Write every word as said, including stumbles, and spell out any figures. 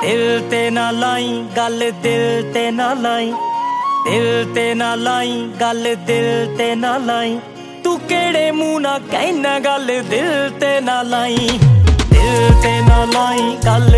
दिल ते ना लाई गल, दिल ते ना लाई, दिल ते ना लाई गल, दिल ते ना लाई। तू केड़े मुंह ना कहना गल, दिल ते ना लाई, दिल ते ना लाई गल,